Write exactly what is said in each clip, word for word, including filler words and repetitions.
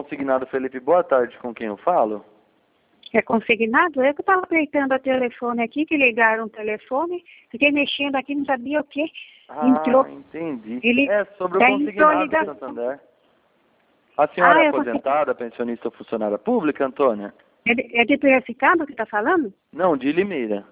consignado Felipe, boa tarde, com quem eu falo? É consignado? Eu que estava apertando o telefone aqui, que ligaram o telefone, fiquei mexendo aqui, não sabia o que. Ah, entrou. entendi. Ele, É sobre o daí entrou a consignado do ligação. Santander. A senhora Ah, é eu consegui. aposentada, pensionista ou funcionária pública, Antônia? É de, é de Piracicaba que está falando? Não, de Limeira.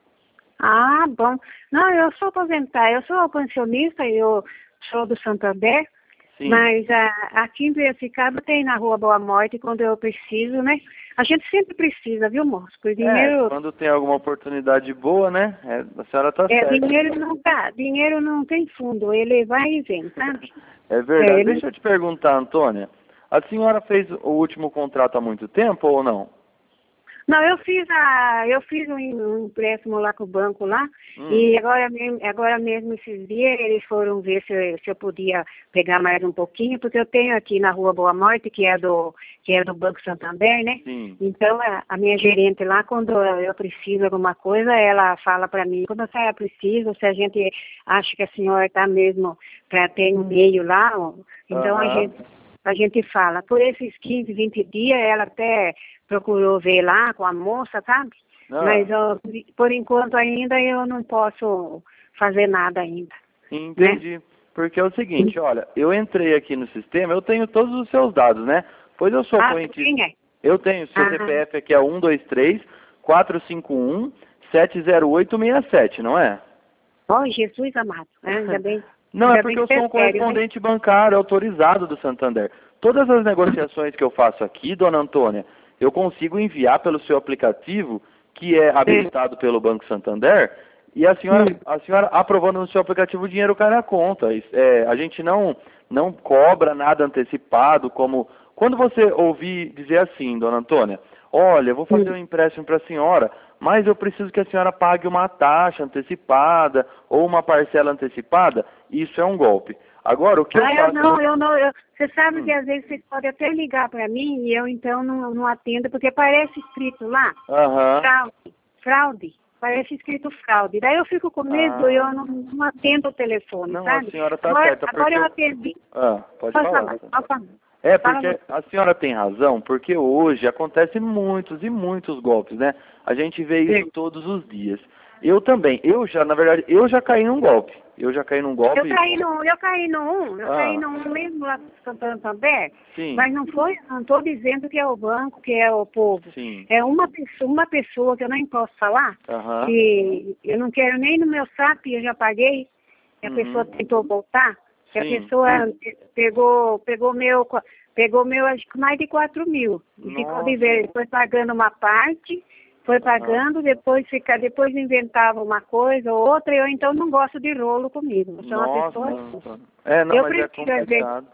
Ah, bom. Não, eu sou aposentada, eu sou pensionista, eu sou do Santander, Sim. mas ah, aqui em Piracicaba tem na Rua Boa Morte quando eu preciso, né? A gente sempre precisa, viu, moço? Por dinheiro. É, quando tem alguma oportunidade boa, né? É, a senhora tá É, certa. dinheiro não tá, dinheiro não tem fundo, ele vai e vem, sabe? É verdade. É, ele- Deixa eu te perguntar, Antônia. A senhora fez o último contrato há muito tempo ou não? Não, eu fiz a, eu fiz um, um empréstimo lá com o banco lá, Hum. e agora mesmo, agora mesmo esses dias eles foram ver se, eu- se eu podia pegar mais um pouquinho, porque eu tenho aqui na Rua Boa Morte, que é do, que é do Banco Santander, né? Sim. Então a, a minha gerente lá, quando eu preciso de alguma coisa, ela fala para mim, quando a senhora precisa, se a gente acha que a senhora está mesmo para ter um meio lá, ó, então a Aham. gente a gente fala. Por esses quinze, vinte dias, ela até procurou ver lá com a moça, sabe? Ah. Mas ó, por por enquanto ainda eu não posso fazer nada ainda. Entendi. Porque é o seguinte, olha, eu entrei aqui no sistema, eu tenho todos os seus dados, né? Pois eu sou Ah, correntista. quem é? Eu tenho, seu Ah. C P F aqui é um dois três, quatro cinco um, sete zero oito seis sete, não é? Oh, Jesus amado. Ah, ainda bem. Não, ainda é bem porque eu que sou um é sério, né? correspondente bancário autorizado do Santander. Todas as negociações que eu faço aqui, dona Antônia, eu consigo enviar pelo seu aplicativo, que é habilitado pelo Banco Santander, e a senhora, Hum. a senhora aprovando no seu aplicativo, o dinheiro cai na conta. Isso, é, a gente não, não cobra nada antecipado, como... Quando você ouvir dizer assim, dona Antônia, olha, eu vou fazer Hum. um empréstimo para a senhora, mas eu preciso que a senhora pague uma taxa antecipada ou uma parcela antecipada, isso é um golpe. Agora, o que eu Ah, eu faço... não, eu não, eu, você sabe Hum. que às vezes você pode até ligar para mim e eu então não, não atendo, porque parece escrito lá, Aham. fraude, fraude, parece escrito fraude. Daí eu fico com medo Ah. e eu não, não atendo o telefone, Não, sabe? a senhora tá agora, certa, agora porque... eu eu- atendi. Ah, pode Pode falar. falar, pode falar. É, Fala porque você. a senhora tem razão, porque hoje acontece muitos e muitos golpes, né? A gente vê isso Sim. todos os dias. Eu também, eu já, na verdade, eu já caí num golpe. Eu já caí num golpe... Eu caí no, eu caí no um, eu Ah. caí no um mesmo lá do Santander, Sim. mas não foi, não estou dizendo que é o banco, que é o povo. Sim. É uma pessoa, uma pessoa que eu nem posso falar, Aham. que eu não quero nem no meu S A P, eu já paguei, e a Uhum. pessoa tentou voltar, e a Sim. pessoa pe- pegou, pegou meu, pegou meu acho que mais de quatro mil. E ficou de Nossa. ver, foi pagando uma parte, foi pagando, depois fica, depois inventava uma coisa ou outra, e eu então não gosto de rolo comigo. Eu sou uma Nossa. pessoa. É, não, eu mas é prefiro, às vezes, complicado.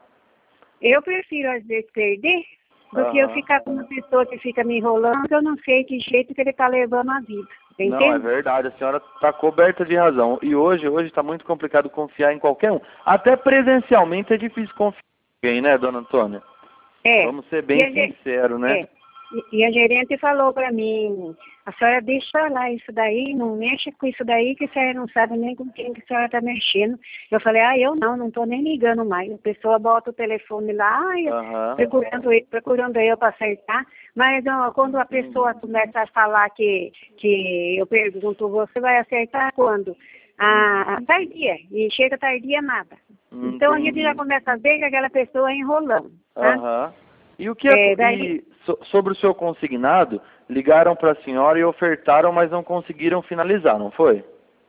eu prefiro às vezes perder do que eu Aham. ficar com uma pessoa que fica me enrolando, que eu não sei que jeito que ele está levando a vida. Não, é Entende? verdade, a senhora está coberta de razão. E hoje, hoje está muito complicado confiar em qualquer um. Até presencialmente é difícil confiar em alguém, né, dona Antônia? É. Vamos ser E bem a ge- sinceros, né? É. E, e a gerente falou para mim, a senhora deixa lá isso daí, não mexa com isso daí, que a senhora não sabe nem com quem que a senhora está mexendo. Eu falei, ah, eu não, não estou nem ligando mais. A pessoa bota o telefone lá, e eu- Aham. procurando, ele- procurando eu para acertar. Mas ó, quando a pessoa começa a falar que, que eu pergunto, você vai acertar quando? Ah, tardia, e chega tardia nada. Então a gente Entendi. já começa a ver que aquela pessoa é enrolando. Tá? Aham. E o que É, é, daí- e so- sobre o seu consignado, ligaram para a senhora e ofertaram, mas não conseguiram finalizar, não foi?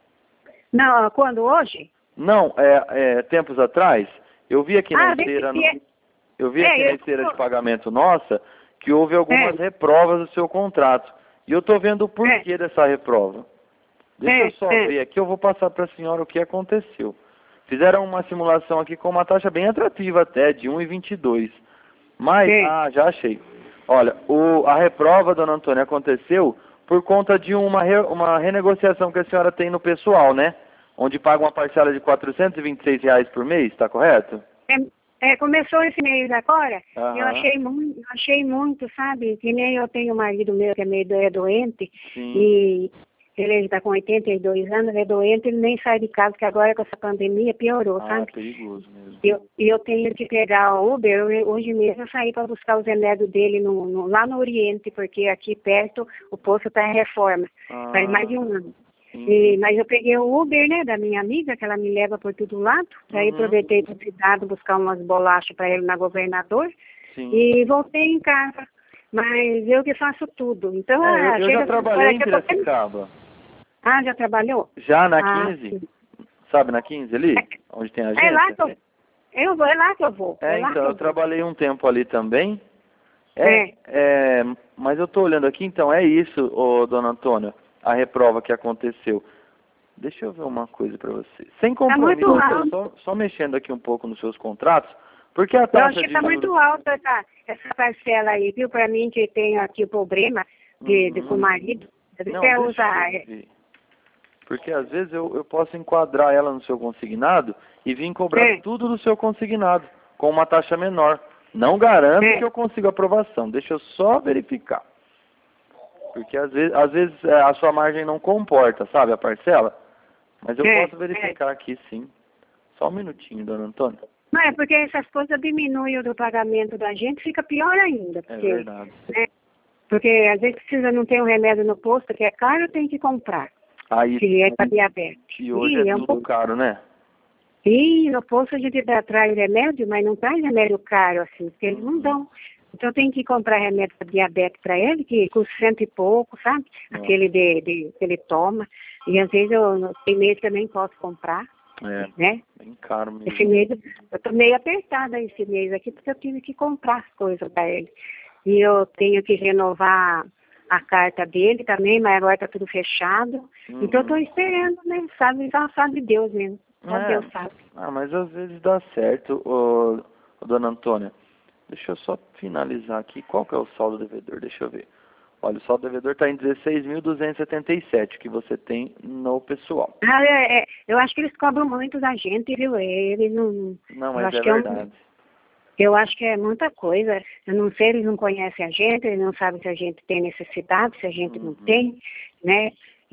Não, quando hoje? Não, é, é, tempos atrás, eu vi aqui na Ah, esteira, desse dia. eu vi É, aqui na eu- esteira de pagamento nossa que houve algumas É. reprovas do seu contrato. E eu estou vendo o porquê dessa reprova. Deixa É, eu só é. ver aqui, eu vou passar para a senhora o que aconteceu. Fizeram uma simulação aqui com uma taxa bem atrativa até, de um vírgula vinte e dois. Mas, É. ah, já achei. Olha, o, a reprova, dona Antônia, aconteceu por conta de uma, re, uma renegociação que a senhora tem no pessoal, né? Onde paga uma parcela de quatrocentos e vinte e seis reais por mês, está correto? É, é, começou esse mês agora, Aham. eu achei muito, achei muito, sabe? Que nem eu tenho um marido meu que é meio do- é doente, Sim. e, Ele está com oitenta e dois anos, é doente, ele nem sai de casa, porque agora com essa pandemia piorou, Ah, sabe? é perigoso mesmo. E eu, e eu tenho que pegar o Uber, eu, hoje mesmo eu saí para buscar os remédios dele no, no, lá no Oriente, porque aqui perto o posto está em reforma, Ah, faz mais de um ano. sim. E, mas eu peguei o Uber, né, da minha amiga, que ela me leva por todo lado, aí Uhum. aproveitei para cidade buscar umas bolachas para ele na Governador, Sim. e voltei em casa. Mas eu que faço tudo. Então, É, eu, ah, eu chega já trabalhei em daqui a pouco- Piracicaba. Ah, já trabalhou? Já na Ah, quinze, sim. sabe, na quinze ali, É, onde tem a é lá agência? que eu, eu vou, é lá que eu vou. É, É, lá então, que eu eu trabalhei um tempo ali também. vou. É, É. é, mas eu tô olhando aqui, então é isso, ô, dona Antônia, a reprova que aconteceu. Deixa eu ver uma coisa para você. Sem Tá muito compromisso, eu alto. só, só mexendo aqui um pouco nos seus contratos, porque a Eu taxa acho que de tá juros... muito alta essa, essa parcela aí, viu? Pra mim que tem aqui o problema de, de, com o Uhum. marido. Você Não, quer deixa usar. eu ver. Porque às vezes eu, eu posso enquadrar ela no seu consignado e vir cobrar É. tudo do seu consignado, com uma taxa menor. Não garanto É. que eu consiga aprovação, deixa eu só verificar. Porque às vezes, às vezes é, a sua margem não comporta, sabe, a parcela? Mas eu É, posso verificar aqui sim. Só um minutinho, dona Antônia. Não é porque essas coisas diminuem o do pagamento da gente, fica pior ainda. É Porque, verdade. né? Porque às vezes precisa não ter um remédio no posto que é caro, tem que comprar. Aí, Se é para diabetes. e hoje Ih, é é um tudo pouco. caro, né? E no posto a gente dá- traz remédio, mas não traz remédio caro assim, porque eles não dão. Então tem que comprar remédio para diabetes para ele, que custa cento e pouco, sabe? Nossa. Aquele de, de, que ele toma. E às vezes eu, no tem mês que eu nem posso comprar, É, né? bem caro mesmo. Esse mês, eu tô meio apertada esse mês aqui, porque eu tive que comprar as coisas para ele. E eu tenho que renovar a carta dele também, mas agora tá tudo fechado. Uhum. Então eu tô esperando, né? Sabe, só sabe Deus mesmo. Só É. Deus sabe. Ah, mas às vezes dá certo, ô, ô, dona Antônia. Deixa eu só finalizar aqui. Qual que é o saldo devedor? Deixa eu ver. Olha, o saldo devedor está em dezesseis mil duzentos e setenta e sete que você tem no pessoal. Ah, é, é, eu acho que eles cobram muito da gente, viu? Eles não. Não, Eu mas acho é que é um- verdade. eu acho que é muita coisa. Eu não sei, eles não conhecem a gente, eles não sabem se a gente tem necessidade, se a gente não Uhum. tem, né?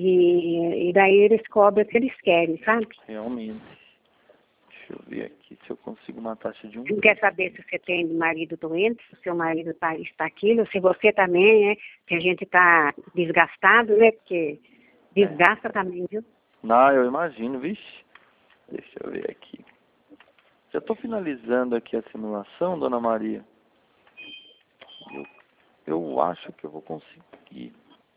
E, e daí eles cobram o que eles querem, sabe? Realmente. Deixa eu ver aqui se eu consigo uma taxa de um. Não quer saber se você tem marido doente, se o seu marido tá, está aquilo, se você também, né? Se a gente está desgastado, né? Porque desgasta também, viu? Não, eu imagino, vixe. Deixa eu ver aqui. Já estou finalizando aqui a simulação, dona Maria. Eu, eu acho que eu vou conseguir.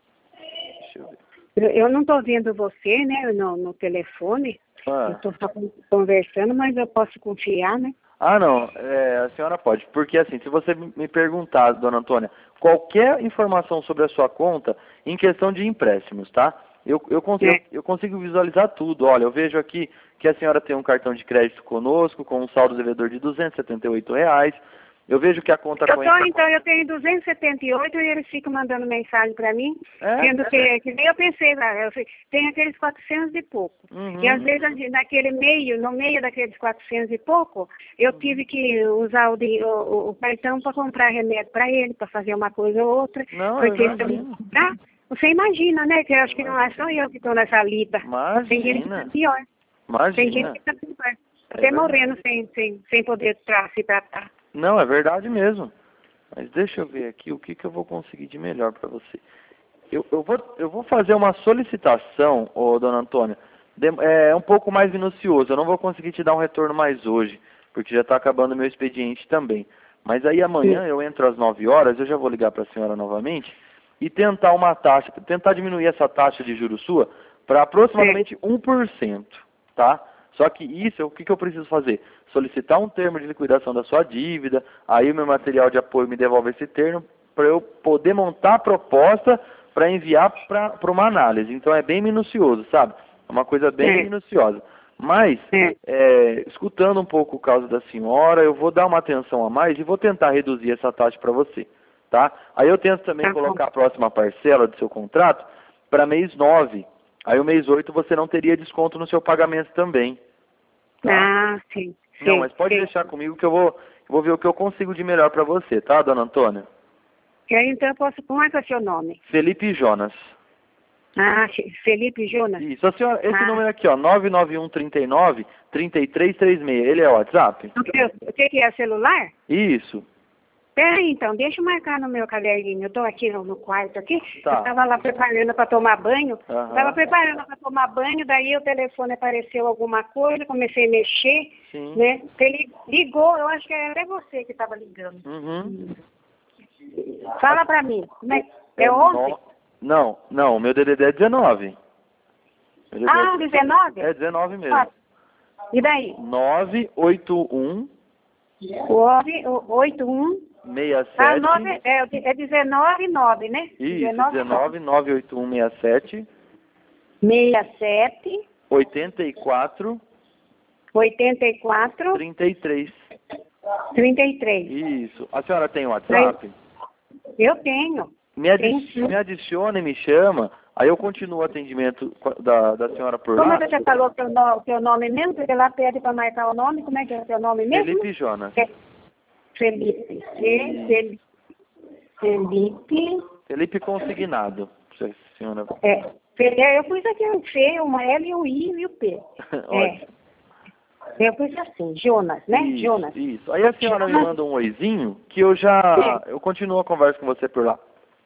Deixa eu ver. Eu, eu não estou vendo você, né? No, no telefone. Ah. Eu estou só con- conversando, mas eu posso confiar, né? Ah, não, é, a senhora pode, porque assim, se você me perguntar, dona Antônia, qualquer informação sobre a sua conta, em questão de empréstimos, tá? Eu, eu, consigo, É. eu consigo visualizar tudo. Olha, eu vejo aqui que a senhora tem um cartão de crédito conosco, com um saldo devedor de duzentos e setenta e oito reais. Eu vejo que a conta Eu com tô, então, eu tenho duzentos e setenta e oito e eles ficam mandando mensagem para mim, É? sendo que, que nem eu pensei lá, eu falei, tem aqueles quatrocentos e pouco. Uhum. E às vezes, ali, naquele meio, no meio daqueles quatrocentos e pouco, eu tive que usar o, di- o, o cartão para comprar remédio para ele, para fazer uma coisa ou outra. Não, eu porque eles imagino. ah, você imagina, né? Que eu acho que não é só eu que estou nessa lida. Tem gente que Imagina. está pior. Tem gente Imagina. que está pior. É Até verdade. morrendo sem, sem, sem poder tra se tratar. Não, é verdade mesmo. Mas deixa eu ver aqui o que, que eu vou conseguir de melhor para você. Eu, eu, vou, eu vou fazer uma solicitação, ô, dona Antônia, de, é um pouco mais minucioso. Eu não vou conseguir te dar um retorno mais hoje, porque já está acabando o meu expediente também. Mas aí amanhã Sim. eu entro às nove horas, eu já vou ligar para a senhora novamente e tentar uma taxa, tentar diminuir essa taxa de juros sua para aproximadamente um por cento, tá? Só que isso, o que, que eu preciso fazer? Solicitar um termo de liquidação da sua dívida, aí o meu material de apoio me devolve esse termo para eu poder montar a proposta para enviar para uma análise. Então é bem minucioso, sabe? É uma coisa bem É. minuciosa. Mas, É. é, escutando um pouco o caso da senhora, eu vou dar uma atenção a mais e vou tentar reduzir essa taxa para você, tá? Aí eu tento também Tá bom. colocar a próxima parcela do seu contrato para mês nove. Aí o mês oito você não teria desconto no seu pagamento também. Tá? Ah, sim. Não, sim, mas pode sim. deixar comigo que eu vou, eu vou ver o que eu consigo de melhor para você, tá, dona Antônia? E aí, então eu posso. Como é que é o seu nome? Felipe Jonas. Ah, Fe- Felipe Jonas. Isso, a senhora, esse Ah. número aqui, ó, nove nove um três nove, três três três seis, ele é o WhatsApp? O que, o que que é celular? Isso. Peraí, então, deixa eu marcar no meu caderninho. Eu tô aqui no, no quarto aqui. Tá. Eu tava lá preparando para tomar banho. Aham. Eu tava preparando para tomar banho, daí o telefone apareceu alguma coisa, comecei a mexer, Sim. né? Ele ligou, eu acho que era até você que tava ligando. Uhum. Fala pra mim, como é, é onze? no- Não, não, o meu D D D é dezenove. Meu D D D Ah, dezenove? É dezenove mesmo. Ah, e daí? nove oito um nove, oito, um. seis Ah, sete. nove, é, é dezenove, nove, né? Isso, dezenove nove oito um seis sete. sessenta e sete, oitenta e quatro oitenta e quatro, trinta e três. trinta e três. Isso. A senhora tem WhatsApp? Eu tenho. Me, adi Tem sim. me adiciona e me chama, aí eu continuo o atendimento da, da senhora por Como lá. você falou teu, no, teu nome mesmo? Porque lá pede para marcar o nome. Como é que é o teu nome mesmo? Felipe Jonas. É Felipe. Fe- Felipe. Felipe. Felipe Consignado. Se a senhora... É. Fe- é, Eu pus aqui um F, uma L, um I e o P. Ótimo. É. Eu pus assim, Jonas, né? Isso, Jonas. isso. Aí a senhora me Jonas. manda um oizinho que eu já... Eu continuo a conversa com você por lá.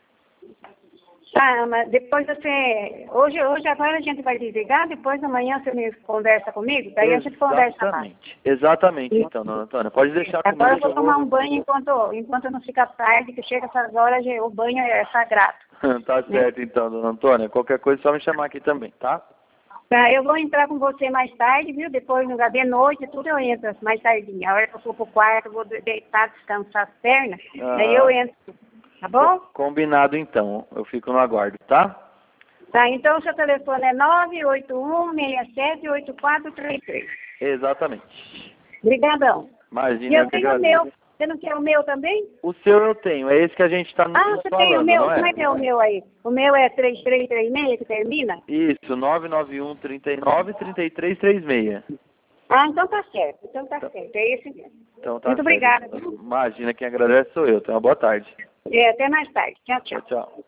Tá, mas depois você... Hoje, hoje agora a gente vai desligar, depois amanhã você me conversa comigo, daí a gente conversa mais. Exatamente. Exatamente, Sim. então, dona Antônia. Pode deixar comigo. Agora eu vou que tomar um banho enquanto, enquanto não fica tarde, que chega essas horas, o banho é sagrado. Tá certo, então, dona Antônia. Qualquer coisa é só me chamar aqui também, tá? Tá, eu vou entrar com você mais tarde, viu? Depois, no de noite, tudo eu entro mais tardinho. A hora que eu for pro quarto, eu vou deitar, descansar as pernas, Ah. daí eu entro. Tá bom? Combinado, então. Eu fico no aguardo, tá? Tá, então o seu telefone é nove oito um, seis sete, oito quatro três três. Exatamente. Obrigadão. Imagina, E eu que tenho o agradeço. meu. Você não quer o meu também? O seu eu tenho, é esse que a gente está Ah, você falando, tem o meu? não é? Como é que é o meu aí? O meu é três três três seis que termina? Isso, nove nove um, três nove, três três três seis. Ah, então tá certo. Então tá certo. É esse mesmo. Então tá Muito certo. obrigada. Viu? Imagina, quem agradece sou eu. Tenha uma boa tarde. É, até mais tarde. Tchau, tchau. Tchau, tchau.